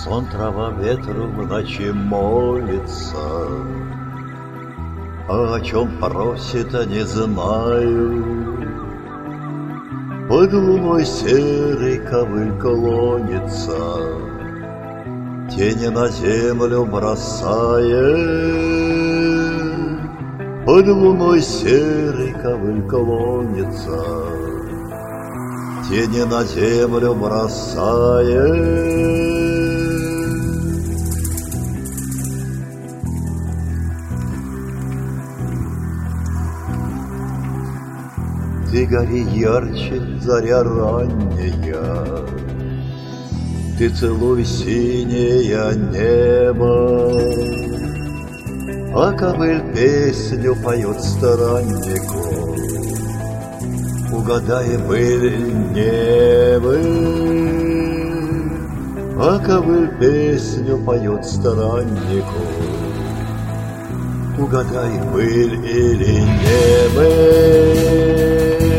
Сон, трава, ветру в ночи молится, а о чем просит, не знаю. Под луной серой ковыль клонится, тени на землю бросая. Под луной серой ковыль клонится, тени на землю бросая. Ты гори ярче, заря ранняя, ты целуй синее небо, а ковыль песню поет страннику. Угадай, быль не быль, а ковыль песню поет страннику. Угадай, быль или не быль.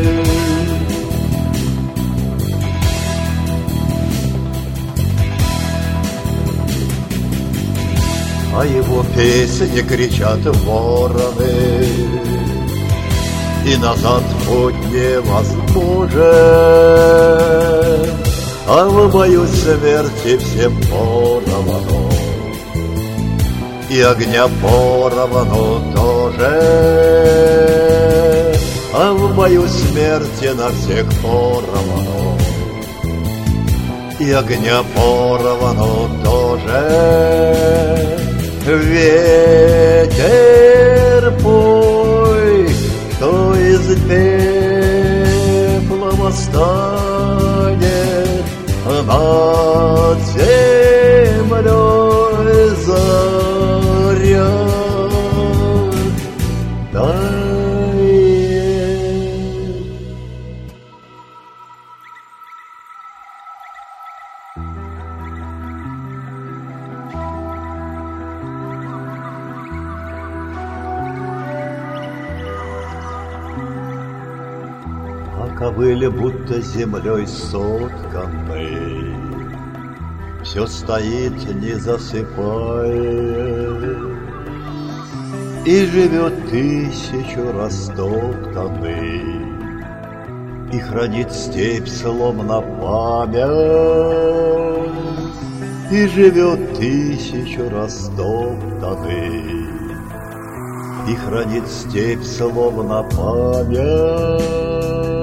А его песни кричат вороны, и назад путь невозможен. А в бою смерти всем поровну, и огня поровну тоже. А в бою смерти на всех поровну, и огня поровну тоже. Ветер, пой, что из пепла восстанет над землей заря. Ковыль будто землей сотканный, все стоит, не засыпая, и живет 1000 растоптанный, и хранит степь словно память, и живет 1000 растоптанный, и хранит степь словно память.